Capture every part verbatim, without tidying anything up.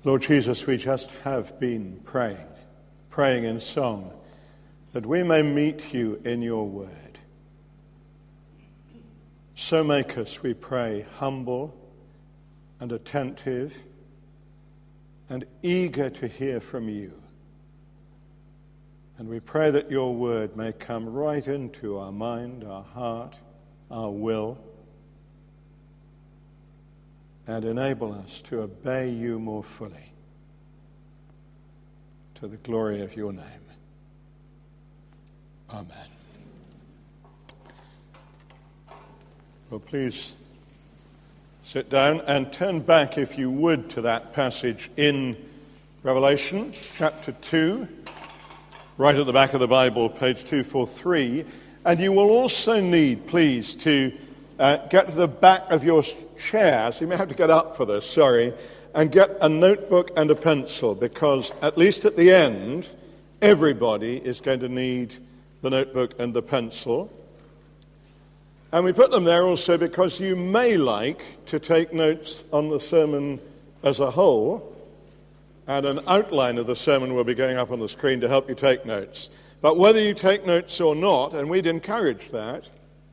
Lord Jesus, we just have been praying, praying in song, that we may meet you in your word. So make us, we pray, humble and attentive and eager to hear from you. And we pray that your word may come right into our mind, our heart, our will, and enable us to obey you more fully, to the glory of your name. Amen. Well, please sit down and turn back, if you would, to that passage in Revelation chapter two, right at the back of the Bible, page two forty-three. And you will also need, please, to uh, get to the back of your chair, so you may have to get up for this, sorry, and get a notebook and a pencil, because at least at the end, everybody is going to need the notebook and the pencil. And we put them there also because you may like to take notes on the sermon as a whole, and an outline of the sermon will be going up on the screen to help you take notes. But whether you take notes or not, and we'd encourage that,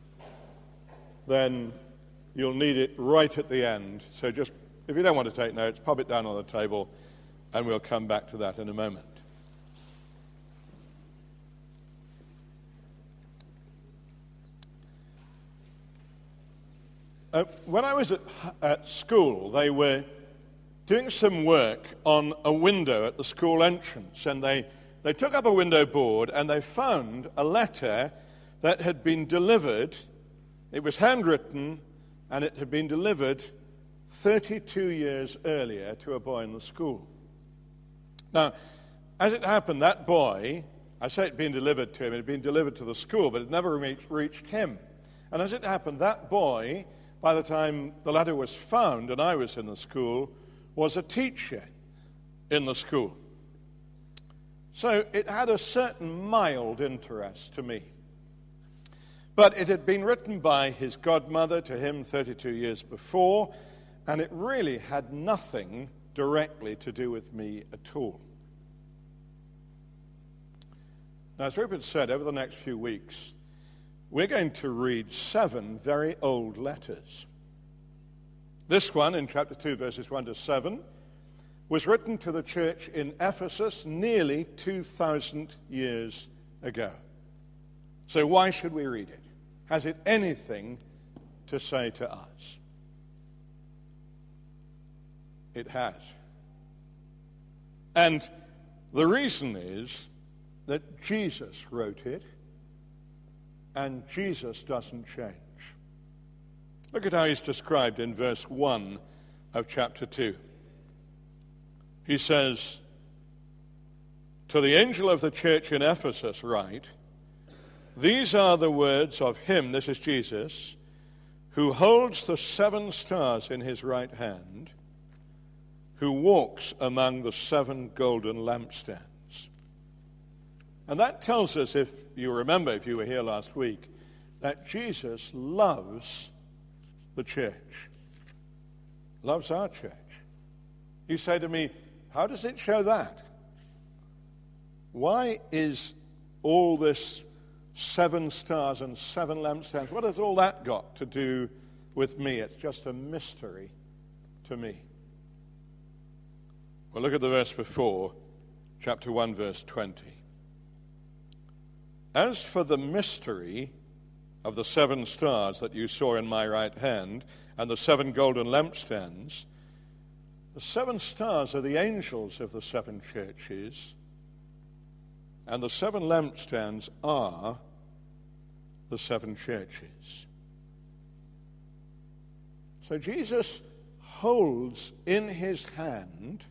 then you'll need it right at the end. So just, if you don't want to take notes, pop it down on the table, and we'll come back to that in a moment. Uh, when I was at, at school, they were doing some work on a window at the school entrance, and they, they took up a window board and they found a letter that had been delivered. It was handwritten, and it had been delivered thirty-two years earlier to a boy in the school. Now, as it happened, that boy, I say it had been delivered to him, it had been delivered to the school, but it never reached, reached him. And as it happened, that boy, by the time the letter was found and I was in the school, was a teacher in the school. So it had a certain mild interest to me. But it had been written by his godmother to him thirty-two years before, and it really had nothing directly to do with me at all. Now, as Rupert said, over the next few weeks, we're going to read seven very old letters. This one, in chapter two, verses one to seven, was written to the church in Ephesus nearly two thousand years ago. So why should we read it? Has it anything to say to us? It has. And the reason is that Jesus wrote it, and Jesus doesn't change. Look at how he's described in verse one of chapter two. He says, "To the angel of the church in Ephesus write, these are the words of him," this is Jesus, "who holds the seven stars in his right hand, who walks among the seven golden lampstands." And that tells us, if you remember, if you were here last week, that Jesus loves the church, loves our church. You say to me, how does it show that? Why is all this seven stars and seven lampstands, what has all that got to do with me? It's just a mystery to me. Well, look at the verse before, chapter one, verse twenty. "As for the mystery of the seven stars that you saw in my right hand and the seven golden lampstands," the seven stars are the angels of the seven churches, and the seven lampstands are the seven churches. So Jesus holds in his hand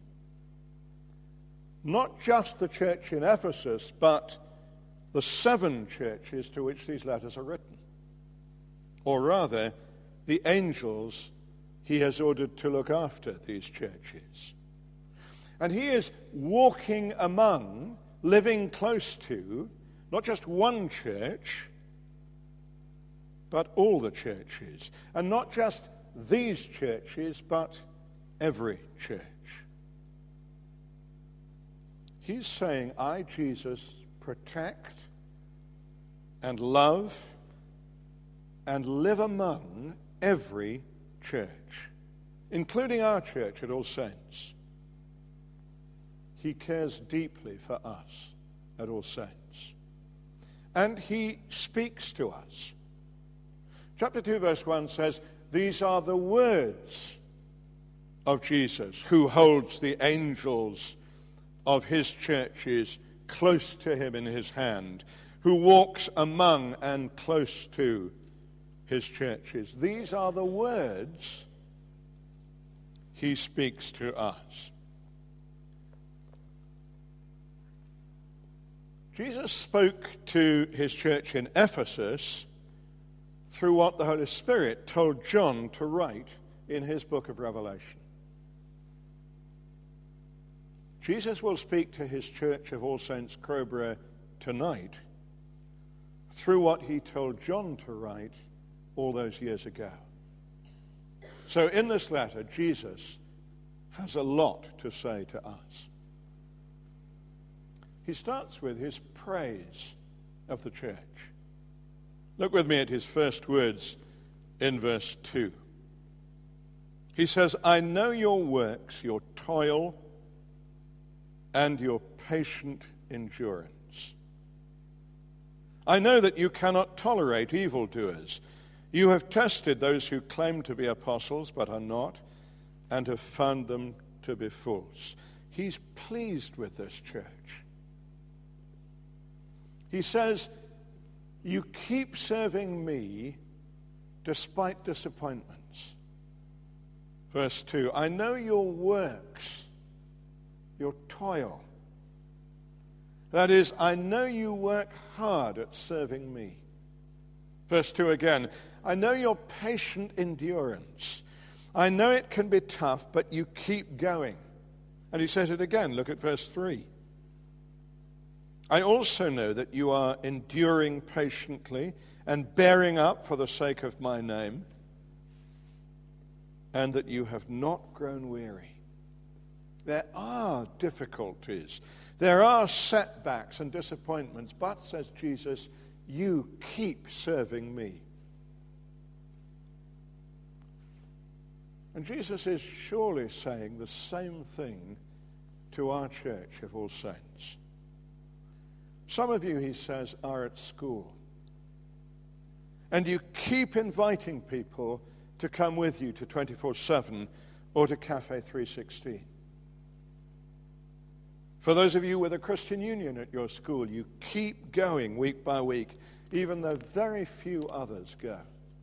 not just the church in Ephesus, but the seven churches to which these letters are written. Or rather, the angels he has ordered to look after these churches. And he is walking among, living close to, not just one church, but all the churches. And not just these churches, but every church. He's saying, I, Jesus, protect and love and live among every church, including our church at All Saints. He cares deeply for us at All Saints. And he speaks to us. Chapter two, verse one says, these are the words of Jesus, who holds the angels of his churches close to him in his hand, who walks among and close to his churches. These are the words he speaks to us. Jesus spoke to his church in Ephesus through what the Holy Spirit told John to write in his book of Revelation. Jesus will speak to his church of All Saints Crowborough tonight through what he told John to write all those years ago. So in this letter, Jesus has a lot to say to us. He starts with his praise of the church. Look with me at his first words in verse two. He says, I know your works, your toil, and your patient endurance. I know that you cannot tolerate evildoers. You have tested those who claim to be apostles but are not, and have found them to be false. He's pleased with this church. He says, you keep serving me despite disappointments. Verse two, I know your works, your toil. That is, I know you work hard at serving me. Verse two again, I know your patient endurance. I know it can be tough, but you keep going. And he says it again. Look at verse three. I also know that you are enduring patiently and bearing up for the sake of my name, and that you have not grown weary. There are difficulties. There are setbacks and disappointments, but, says Jesus, you keep serving me. And Jesus is surely saying the same thing to our church of All Saints. Some of you, he says, are at school. And you keep inviting people to come with you to twenty-four seven or to Cafe three sixteen. For those of you with a Christian Union at your school, you keep going week by week, even though very few others go.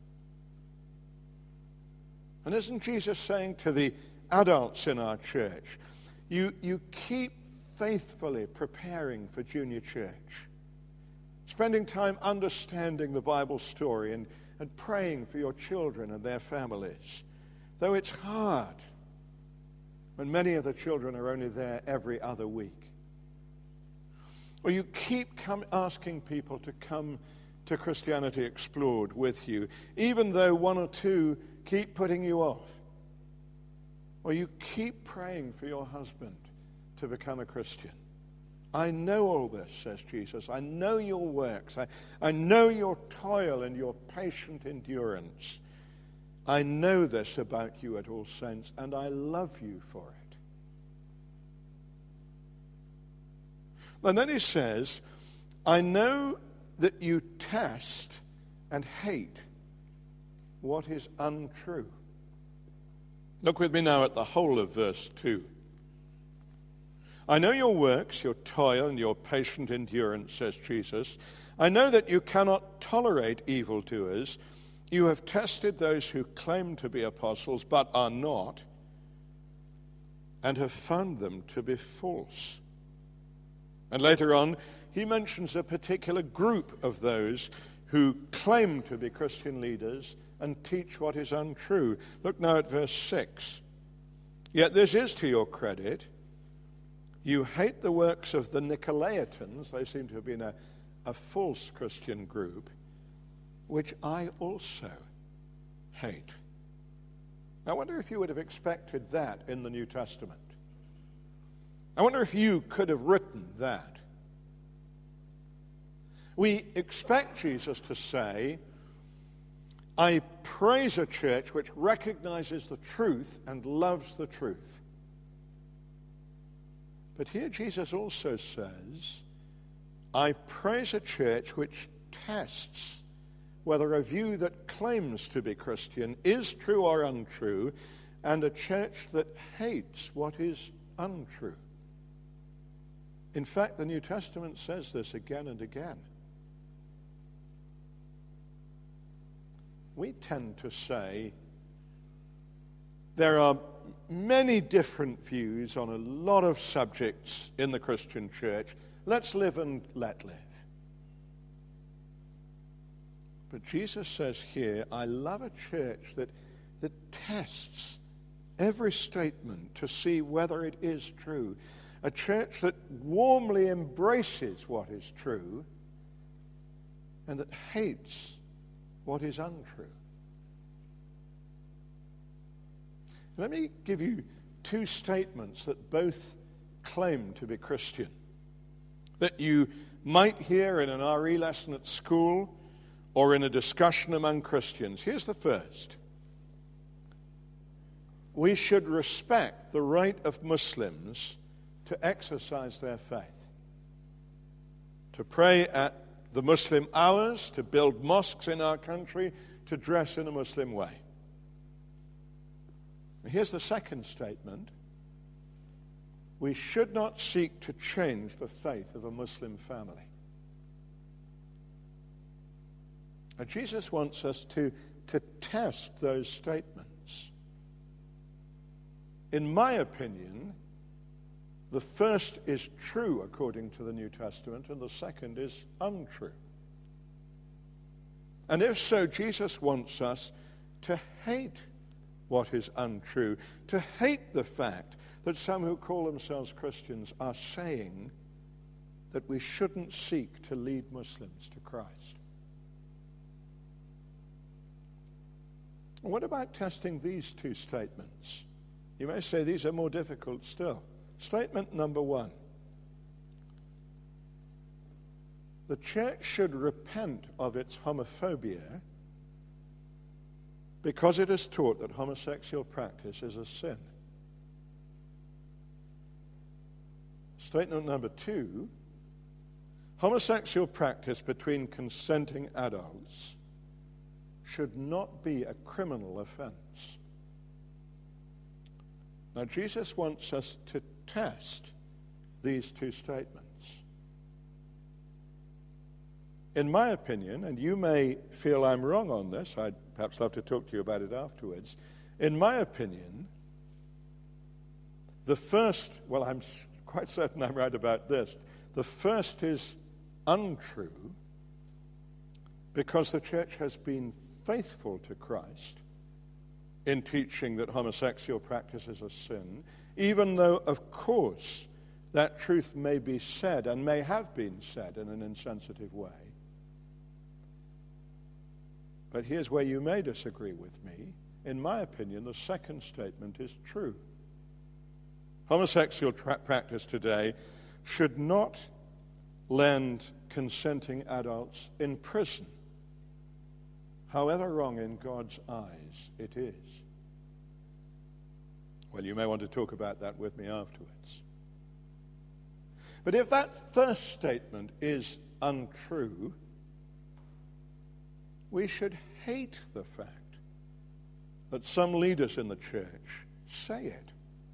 And isn't Jesus saying to the adults in our church, you, you keep faithfully preparing for junior church, spending time understanding the Bible story and, and praying for your children and their families, though it's hard when many of the children are only there every other week. Or you keep come, asking people to come to Christianity Explored with you, even though one or two keep putting you off. Or you keep praying for your husband to become a Christian. I know all this, says Jesus. I know your works. I, I know your toil and your patient endurance. I know this about you at All Saints, and I love you for it. And then he says, I know that you test and hate what is untrue. Look with me now at the whole of verse two. I know your works, your toil, and your patient endurance, says Jesus. I know that you cannot tolerate evildoers. You have tested those who claim to be apostles but are not, and have found them to be false. And later on, he mentions a particular group of those who claim to be Christian leaders and teach what is untrue. Look now at verse six. Yet this is to your credit. You hate the works of the Nicolaitans. They seem to have been a, a false Christian group, which I also hate. I wonder if you would have expected that in the New Testament. I wonder if you could have written that. We expect Jesus to say, I praise a church which recognizes the truth and loves the truth. But here Jesus also says, I praise a church which tests whether a view that claims to be Christian is true or untrue, and a church that hates what is untrue. In fact, the New Testament says this again and again. We tend to say there are many different views on a lot of subjects in the Christian church. Let's live and let live. But Jesus says here, I love a church that, that tests every statement to see whether it is true. A church that warmly embraces what is true and that hates what is untrue. Let me give you two statements that both claim to be Christian, that you might hear in an R E lesson at school or in a discussion among Christians. Here's the first. We should respect the right of Muslims to exercise their faith, to pray at the Muslim hours, to build mosques in our country, to dress in a Muslim way. Here's the second statement. We should not seek to change the faith of a Muslim family. Now, Jesus wants us to, to test those statements. In my opinion, the first is true according to the New Testament, and the second is untrue. And if so, Jesus wants us to hate what is untrue, to hate the fact that some who call themselves Christians are saying that we shouldn't seek to lead Muslims to Christ. What about testing these two statements? You may say these are more difficult still. Statement number one. The church should repent of its homophobia because it is taught that homosexual practice is a sin. Statement number two. Homosexual practice between consenting adults should not be a criminal offense. Now, Jesus wants us to test these two statements. In my opinion, and you may feel I'm wrong on this, I'd perhaps love to talk to you about it afterwards. In my opinion, the first, well, I'm quite certain I'm right about this, the first is untrue because the church has been faithful to Christ in teaching that homosexual practice is a sin, even though, of course, that truth may be said and may have been said in an insensitive way. But here's where you may disagree with me. In my opinion, the second statement is true. Homosexual tra- practice today should not land consenting adults in prison, however wrong in God's eyes it is. Well, you may want to talk about that with me afterwards. But if that first statement is untrue, we should hate the fact that some leaders in the church say it.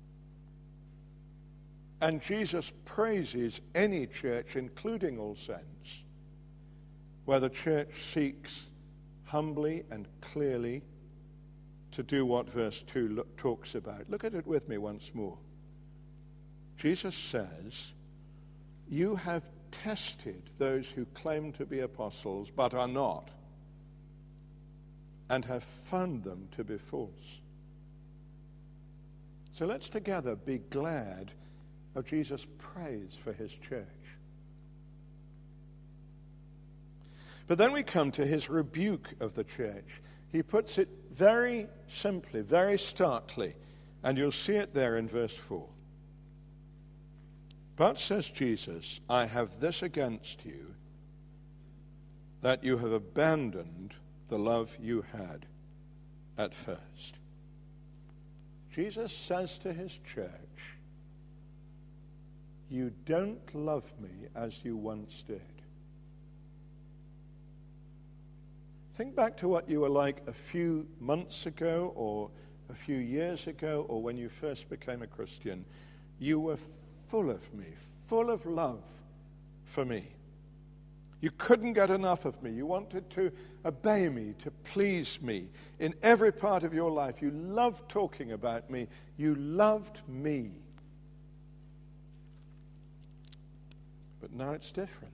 And Jesus praises any church, including All Saints, where the church seeks humbly and clearly to do what verse two look, talks about. Look at it with me once more. Jesus says, you have tested those who claim to be apostles but are not, and have found them to be false. So let's together be glad of Jesus' praise for his church. But then we come to his rebuke of the church. He puts it very simply, very starkly, and you'll see it there in verse four. But, says Jesus, I have this against you, that you have abandoned the love you had at first. Jesus says to his church, you don't love me as you once did. Think back to what you were like a few months ago or a few years ago or when you first became a Christian. You were full of me, full of love for me. You couldn't get enough of me. You wanted to obey me, to please me in every part of your life. You loved talking about me. You loved me. But now it's different.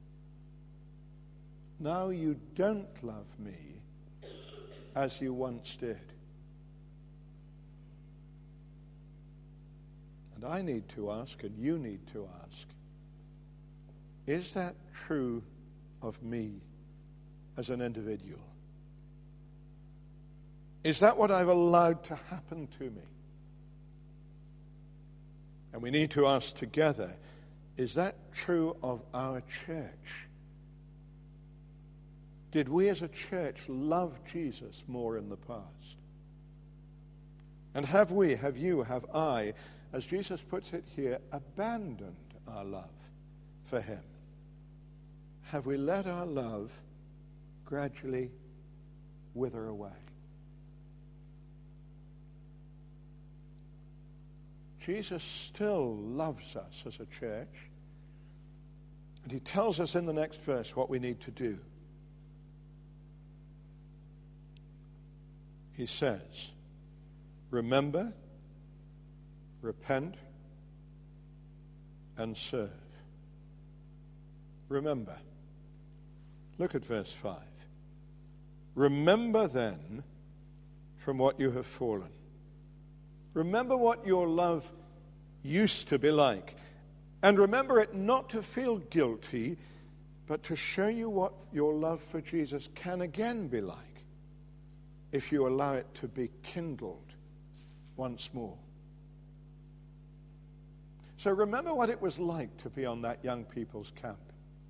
Now you don't love me as you once did. And I need to ask, and you need to ask, is that true of me as an individual? Is that what I've allowed to happen to me? And we need to ask together, is that true of our church? Did we as a church love Jesus more in the past? And have we, have you, have I, as Jesus puts it here, abandoned our love for him? Have we let our love gradually wither away? Jesus still loves us as a church, and he tells us in the next verse what we need to do. He says, remember, repent, and serve. Remember. Look at verse five. Remember then from what you have fallen. Remember what your love used to be like. And remember it not to feel guilty, but to show you what your love for Jesus can again be like if you allow it to be kindled once more. So remember what it was like to be on that young people's camp.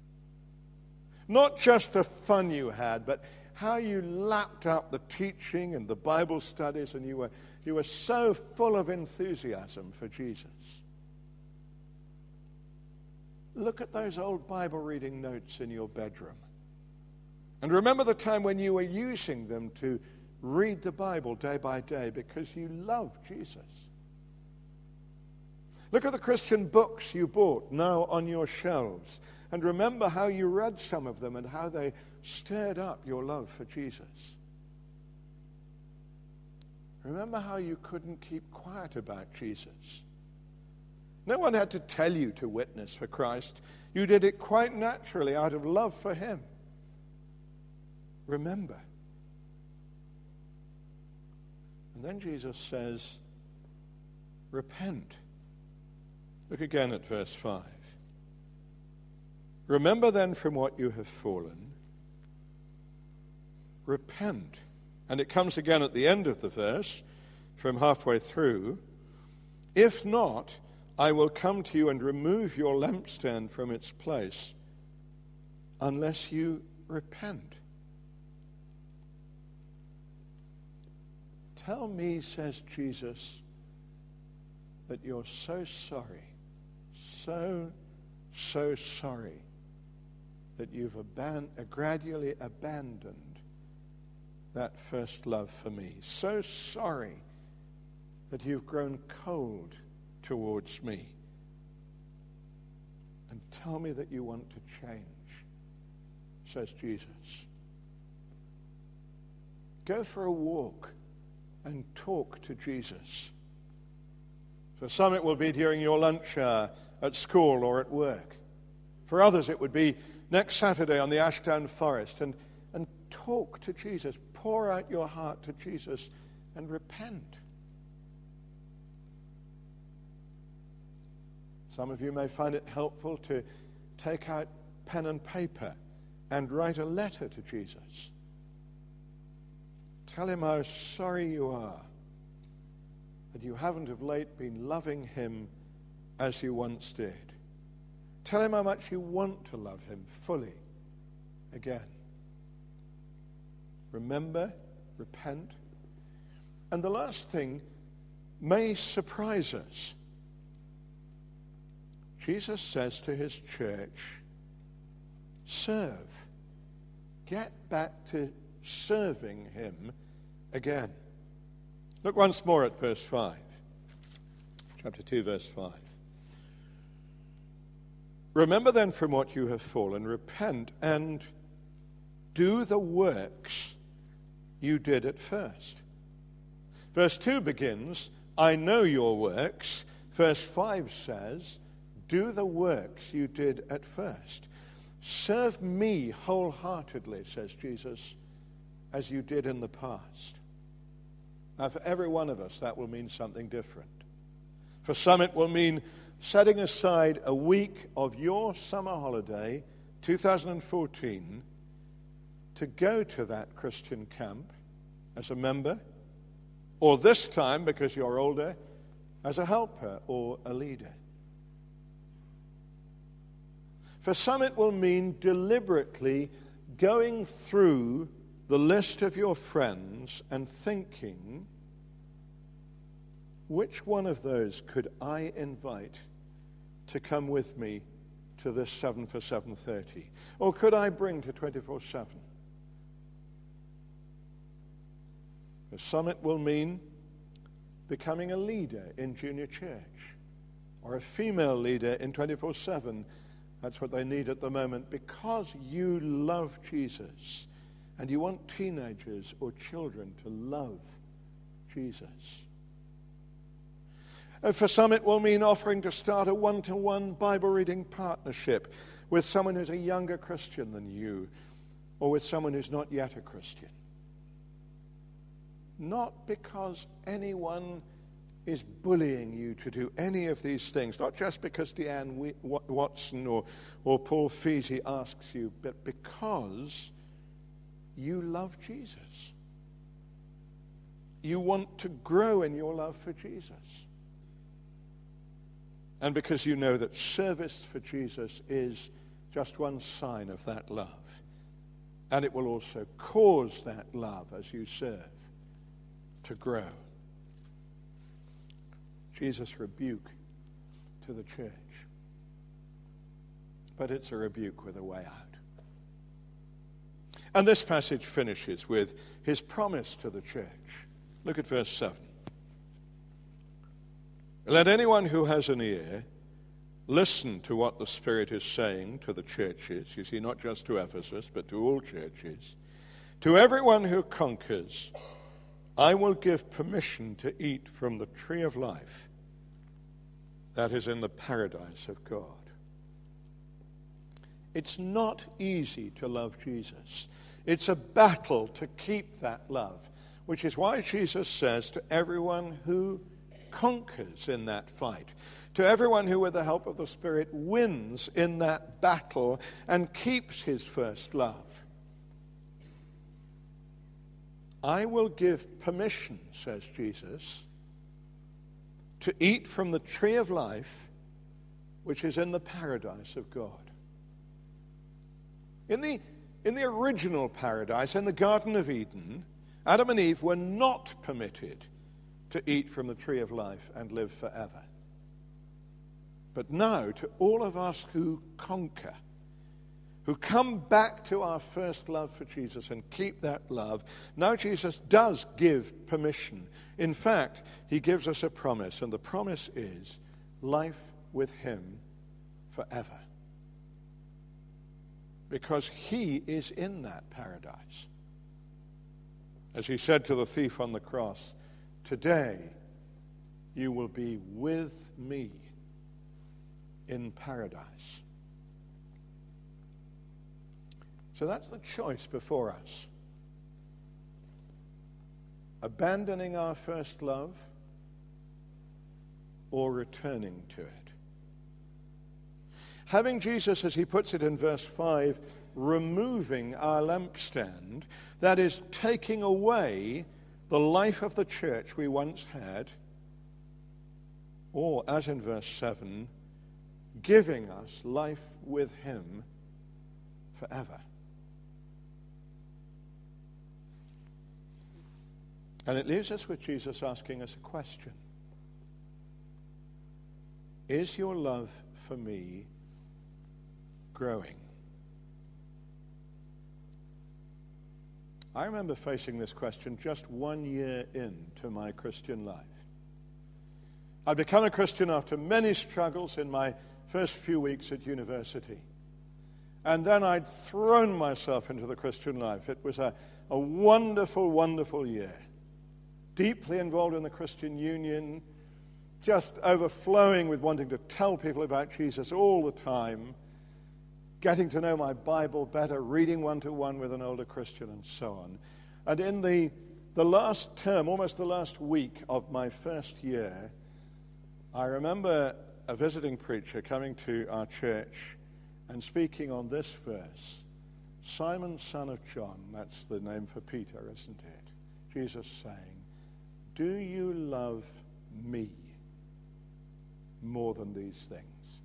Not just the fun you had, but how you lapped up the teaching and the Bible studies, and you were, you were so full of enthusiasm for Jesus. Look at those old Bible reading notes in your bedroom. And remember the time when you were using them to read the Bible day by day because you love Jesus. Look at the Christian books you bought now on your shelves. And remember how you read some of them and how they stirred up your love for Jesus. Remember how you couldn't keep quiet about Jesus. No one had to tell you to witness for Christ. You did it quite naturally out of love for him. Remember. And then Jesus says, repent. Look again at verse five. Remember then from what you have fallen. Repent. And it comes again at the end of the verse, from halfway through. If not, I will come to you and remove your lampstand from its place, unless you repent. Tell me, says Jesus, that you're so sorry, so, so sorry that you've aban- uh, gradually abandoned that first love for me. So sorry that you've grown cold towards me. And tell me that you want to change, says Jesus. Go for a walk and talk to Jesus. For some it will be during your lunch hour at school or at work. For others it would be next Saturday on the Ashdown Forest. And, and talk to Jesus. Pour out your heart to Jesus and repent. Some of you may find it helpful to take out pen and paper and write a letter to Jesus. Tell him how sorry you are that you haven't of late been loving him as you once did. Tell him how much you want to love him fully again. Remember, repent. And the last thing may surprise us. Jesus says to his church, serve. Get back to serving him again. Look once more at verse five. Chapter two, verse five. Remember then from what you have fallen, repent, and do the works you did at first. Verse two begins, I know your works. Verse five says, do the works you did at first. Serve me wholeheartedly, says Jesus, as you did in the past. Now, for every one of us, that will mean something different. For some, it will mean setting aside a week of your summer holiday, two thousand fourteen, to go to that Christian camp as a member, or this time, because you're older, as a helper or a leader. For some, it will mean deliberately going through the list of your friends and thinking, which one of those could I invite to come with me to this seven for seven thirty? Or could I bring to twenty-four seven? For some, it will mean becoming a leader in junior church or a female leader in twenty-four seven. That's what they need at the moment, because you love Jesus and you want teenagers or children to love Jesus. And for some, it will mean offering to start a one-to-one Bible reading partnership with someone who's a younger Christian than you, or with someone who's not yet a Christian. Not because anyone is bullying you to do any of these things, not just because Deanne Watson or, or Paul Feasey asks you, but because you love Jesus. You want to grow in your love for Jesus. And because you know that service for Jesus is just one sign of that love. And it will also cause that love as you serve to grow. Jesus' rebuke to the church. But it's a rebuke with a way out. And this passage finishes with his promise to the church. Look at verse seven. Let anyone who has an ear listen to what the Spirit is saying to the churches. You see, not just to Ephesus, but to all churches. To everyone who conquers, I will give permission to eat from the tree of life that is in the paradise of God. It's not easy to love Jesus. It's a battle to keep that love, which is why Jesus says to everyone who conquers in that fight, to everyone who with the help of the Spirit wins in that battle and keeps his first love, I will give permission, says Jesus, to eat from the tree of life which is in the paradise of God. In the, in the original paradise, in the Garden of Eden, Adam and Eve were not permitted to eat from the tree of life and live forever. But now, to all of us who conquer, who come back to our first love for Jesus and keep that love, now Jesus does give permission. In fact, he gives us a promise, and the promise is life with him forever. Because he is in that paradise. As he said to the thief on the cross, today you will be with me in paradise. So that's the choice before us. Abandoning our first love or returning to it. Having Jesus, as he puts it in verse five, removing our lampstand, that is, taking away the life of the church we once had, or, as in verse seven, giving us life with him forever. And it leaves us with Jesus asking us a question. Is your love for me growing? I remember facing this question just one year into my Christian life. I'd become a Christian after many struggles in my first few weeks at university. And then I'd thrown myself into the Christian life. It was a, a wonderful, wonderful year. Deeply involved in the Christian Union, just overflowing with wanting to tell people about Jesus all the time, getting to know my Bible better, reading one-to-one with an older Christian, and so on. And in the, the last term, almost the last week of my first year, I remember a visiting preacher coming to our church and speaking on this verse. Simon, son of John, that's the name for Peter, isn't it? Jesus saying, do you love me more than these things?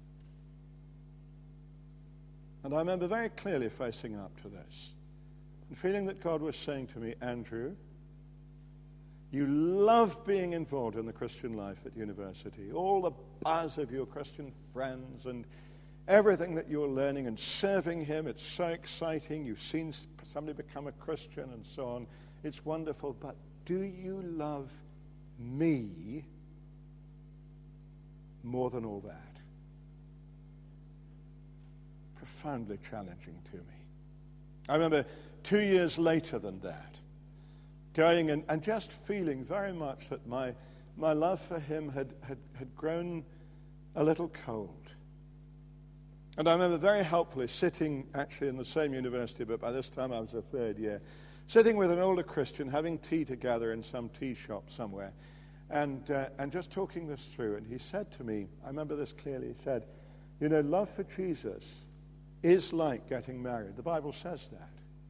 And I remember very clearly facing up to this and feeling that God was saying to me, Andrew, you love being involved in the Christian life at university, all the buzz of your Christian friends and everything that you're learning and serving him. It's so exciting. You've seen somebody become a Christian and so on. It's wonderful. But do you love me more than all that? Profoundly challenging to me. I remember two years later than that, going and, and just feeling very much that my, my love for him had, had, had grown a little cold. And I remember very helpfully sitting actually in the same university, but by this time I was a third year, sitting with an older Christian, having tea together in some tea shop somewhere, and, uh, and just talking this through. And he said to me, I remember this clearly, he said, you know, love for Jesus is like getting married. The Bible says that.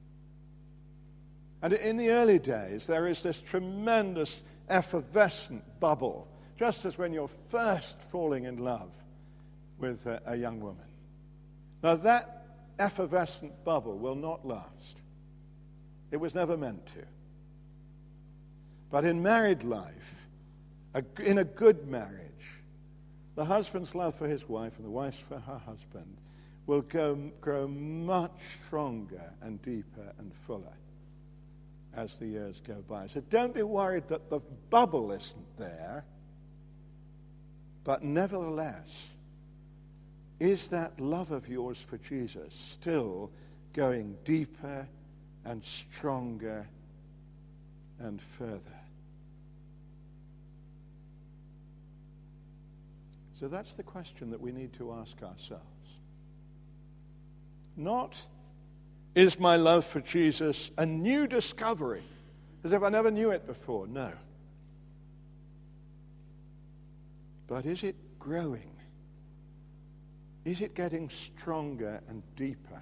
And in the early days, there is this tremendous effervescent bubble, just as when you're first falling in love with a, a young woman. Now, that effervescent bubble will not last. It was never meant to. But in married life, a, in a good marriage, the husband's love for his wife and the wife's for her husband will go, grow much stronger and deeper and fuller as the years go by. So don't be worried that the bubble isn't there, but nevertheless, is that love of yours for Jesus still going deeper and stronger and further? So that's the question that we need to ask ourselves. Not, is my love for Jesus a new discovery, as if I never knew it before? No. But is it growing? Is it getting stronger and deeper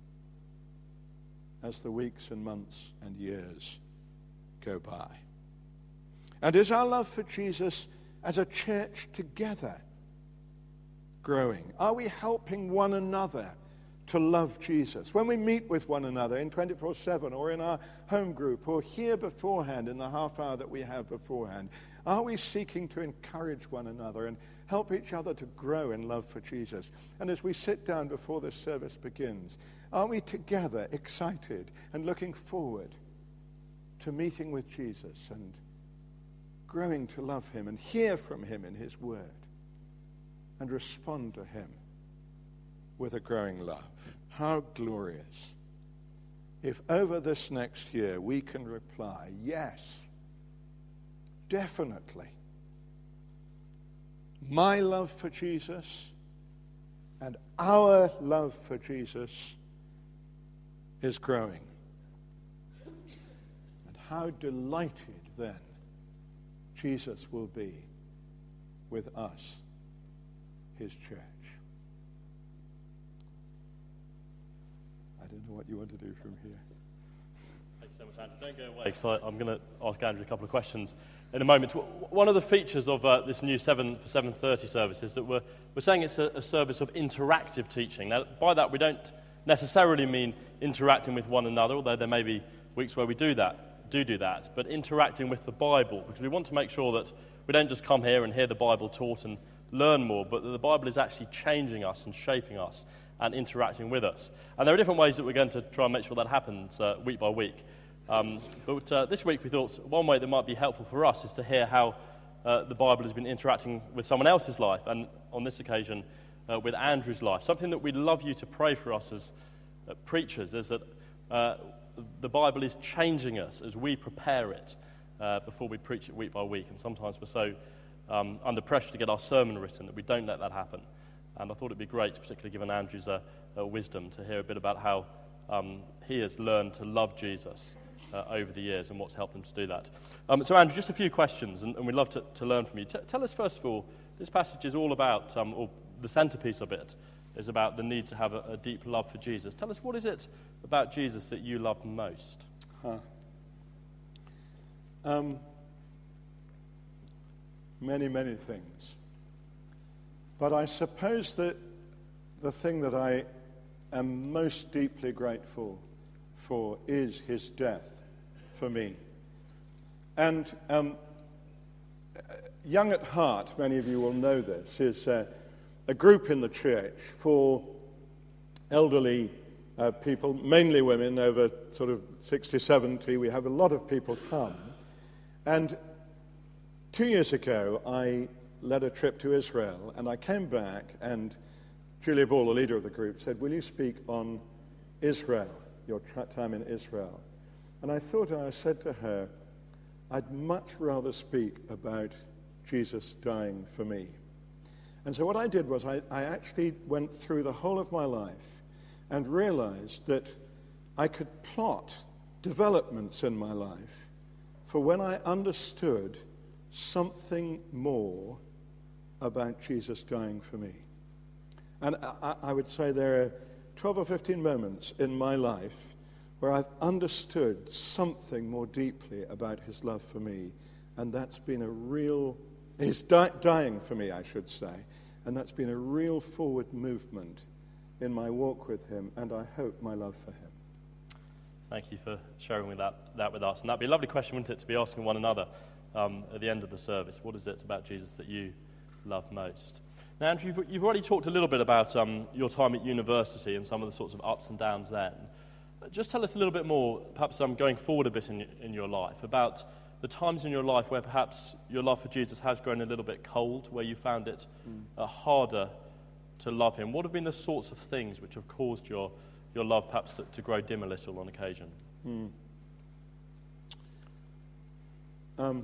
as the weeks and months and years go by? And is our love for Jesus as a church together growing? Are we helping one another to love Jesus? When we meet with one another in twenty-four seven or in our home group or here beforehand in the half hour that we have beforehand, are we seeking to encourage one another and help each other to grow in love for Jesus? And as we sit down before this service begins, are we together excited and looking forward to meeting with Jesus and growing to love him and hear from him in his word and respond to him with a growing love? How glorious if over this next year we can reply, yes, definitely. My love for Jesus and our love for Jesus is growing. And how delighted then Jesus will be with us, his church. I don't know what you want to do from here. Thanks so much, Andrew. Don't go away, because I'm going to ask Andrew a couple of questions in a moment. One of the features of uh, this new seven for seven thirty service is that we're, we're saying it's a, a service of interactive teaching. Now, by that, we don't necessarily mean interacting with one another, although there may be weeks where we do that, do do that, but interacting with the Bible, because we want to make sure that we don't just come here and hear the Bible taught and learn more, but that the Bible is actually changing us and shaping us and interacting with us. And there are different ways that we're going to try and make sure that happens uh, week by week. Um, but uh, this week we thought one way that might be helpful for us is to hear how uh, the Bible has been interacting with someone else's life, and on this occasion uh, with Andrew's life. Something that we'd love you to pray for us as uh, preachers is that uh, the Bible is changing us as we prepare it uh, before we preach it week by week. And sometimes we're so um, under pressure to get our sermon written that we don't let that happen. And I thought it'd be great, particularly given Andrew's uh, uh, wisdom, to hear a bit about how um, he has learned to love Jesus uh, over the years and what's helped him to do that. Um, so, Andrew, just a few questions, and, and we'd love to, to learn from you. T- tell us, first of all, this passage is all about, um, or the centerpiece of it is about the need to have a, a deep love for Jesus. Tell us, what is it about Jesus that you love most? Huh. Um, many, many things. But I suppose that the thing that I am most deeply grateful for is his death for me. And um, Young at Heart, many of you will know this, is uh, a group in the church for elderly uh, people, mainly women over sort of sixty, seventy. We have a lot of people come. And two years ago, I led a trip to Israel, and I came back, and Julia Ball, the leader of the group, said, "Will you speak on Israel, your tra- time in Israel?" And I thought, and I said to her, I'd much rather speak about Jesus dying for me. And so what I did was I, I actually went through the whole of my life and realized that I could plot developments in my life for when I understood something more about Jesus dying for me. And I, I would say there are twelve or fifteen moments in my life where I've understood something more deeply about his love for me, and that's been a real, he's di- dying for me, I should say, and that's been a real forward movement in my walk with him, and I hope my love for him. Thank you for sharing with that, that with us. And that'd be a lovely question, wouldn't it, to be asking one another um, at the end of the service. What is it about Jesus that you love most? Now, Andrew, you've, you've already talked a little bit about um, your time at university and some of the sorts of ups and downs then. Just tell us a little bit more, perhaps um, going forward a bit in, in your life, about the times in your life where perhaps your love for Jesus has grown a little bit cold, where you found it mm. uh, harder to love him. What have been the sorts of things which have caused your, your love perhaps to, to grow dim a little on occasion? Mm. Um,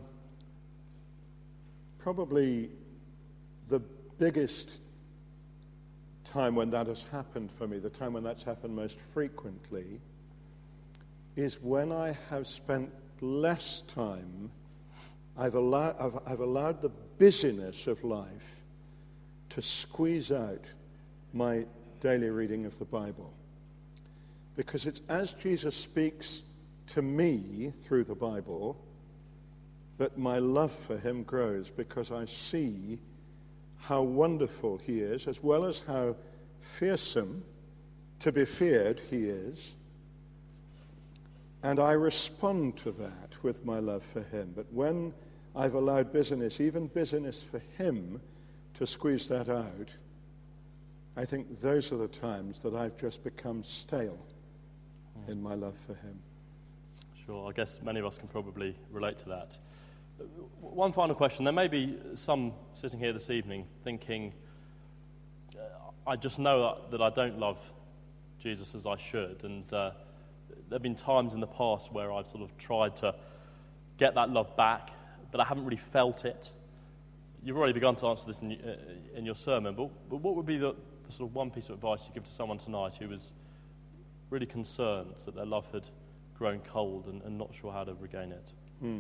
probably the biggest time when that has happened for me, the time when that's happened most frequently, is when I have spent less time, I've allowed, I've, I've allowed the busyness of life to squeeze out my daily reading of the Bible. Because it's as Jesus speaks to me through the Bible that my love for him grows, because I see how wonderful he is, as well as how fearsome, to be feared he is. And I respond to that with my love for him. But when I've allowed busyness, even busyness for him, to squeeze that out, I think those are the times that I've just become stale mm. in my love for him. Sure, I guess many of us can probably relate to that. One final question. There may be some sitting here this evening thinking, uh, I just know that, that I don't love Jesus as I should, and uh, there have been times in the past where I've sort of tried to get that love back, but I haven't really felt it. You've already begun to answer this in, uh, in your sermon, but, but what would be the, the sort of one piece of advice you give to someone tonight who was really concerned that their love had grown cold and, and not sure how to regain it? Hmm.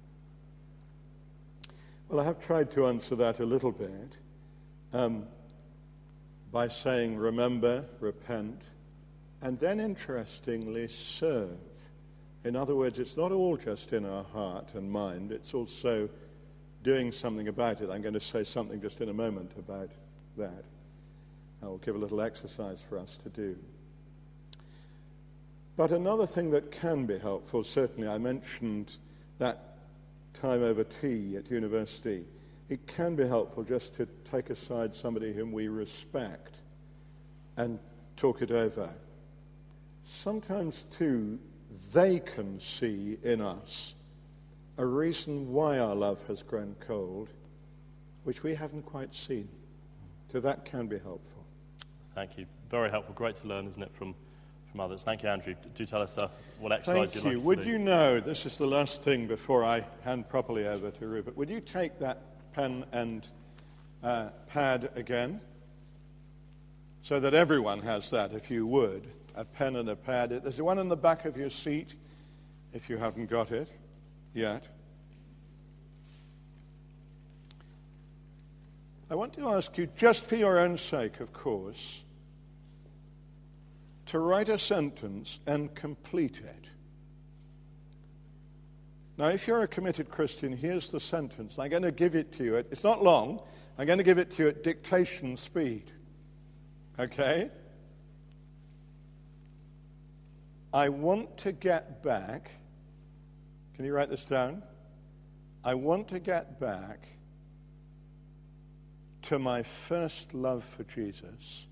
Well, I have tried to answer that a little bit um, by saying remember, repent, and then interestingly serve. In other words, it's not all just in our heart and mind, it's also doing something about it. I'm going to say something just in a moment about that. I'll give a little exercise for us to do. But another thing that can be helpful, certainly I mentioned that time over tea at university. It can be helpful just to take aside somebody whom we respect and talk it over. Sometimes, too, they can see in us a reason why our love has grown cold, which we haven't quite seen. So that can be helpful. Thank you. Very helpful. Great to learn, isn't it, from, from others. Thank you, Andrew. Do tell us uh, what exercise Thank you'd you. like us Would to do. you know, this is the last thing before I hand properly over to Rupert, would you take that pen and uh, pad again so that everyone has that, if you would, a pen and a pad. There's one in the back of your seat if you haven't got it yet. I want to ask you, just for your own sake, of course, to write a sentence and complete it. Now, if you're a committed Christian, here's the sentence. I'm going to give it to you. It's not long. I'm going to give it to you at dictation speed. Okay? I want to get back. Can you write this down? I want to get back to my first love for Jesus,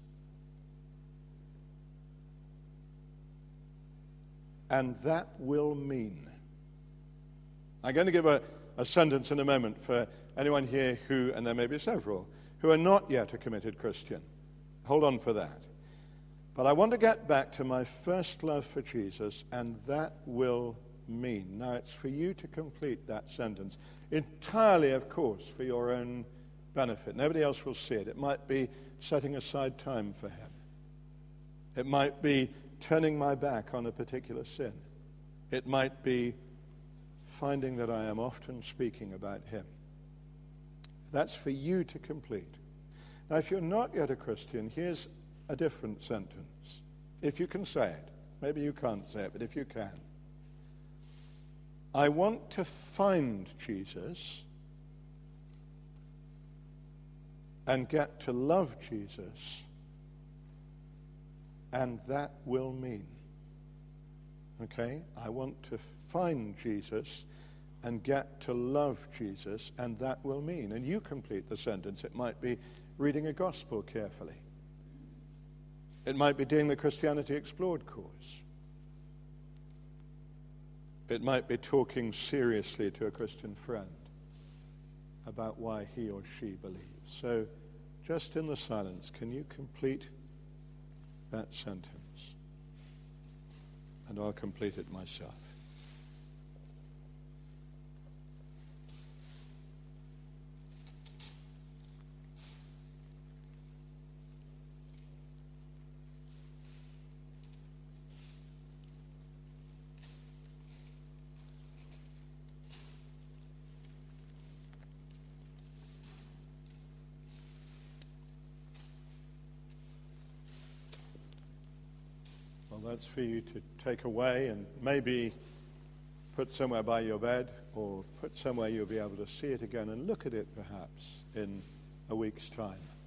and that will mean. I'm going to give a, a sentence in a moment for anyone here who, and there may be several, who are not yet a committed Christian. Hold on for that. But I want to get back to my first love for Jesus, and that will mean. Now, it's for you to complete that sentence, entirely, of course, for your own benefit. Nobody else will see it. It might be setting aside time for him. It might be turning my back on a particular sin. It might be finding that I am often speaking about him. That's for you to complete. Now, if you're not yet a Christian, here's a different sentence. If you can say it. Maybe you can't say it, but if you can. I want to find Jesus and get to love Jesus, and that will mean. Okay? I want to find Jesus and get to love Jesus, and that will mean. And you complete the sentence. It might be reading a gospel carefully. It might be doing the Christianity Explored course. It might be talking seriously to a Christian friend about why he or she believes. So, just in the silence, can you complete that sentence? And I'll complete it myself. Well, that's for you to take away and maybe put somewhere by your bed, or put somewhere you'll be able to see it again and look at it perhaps in a week's time.